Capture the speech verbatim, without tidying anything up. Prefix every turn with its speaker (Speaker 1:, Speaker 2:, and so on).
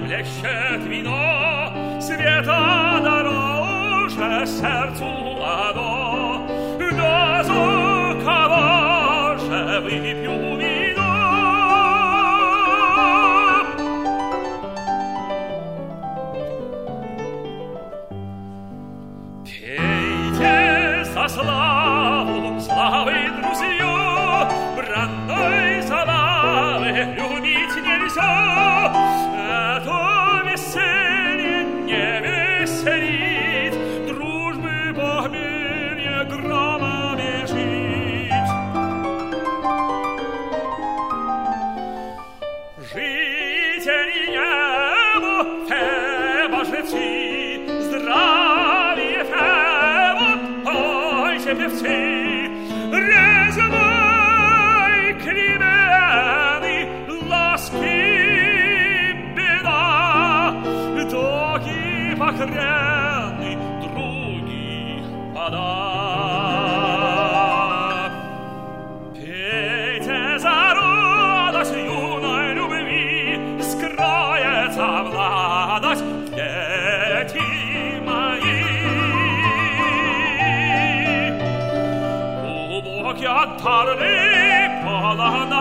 Speaker 1: блещет вино, света дороже сердцу оно. Да за кого же выпью вино? Пейте за славу, славы друзья, бранной забавы любить нельзя. Это веселье не веселит, дружбы похмелье громами жить. Жители неба, Феба жрецы, здравие Феба, пойте певцы, резвой кремены, ласки беда, токи покрены, други вода. Пейте за радость юной любви, скроется младость, дети мои. Глубокие отторны, полона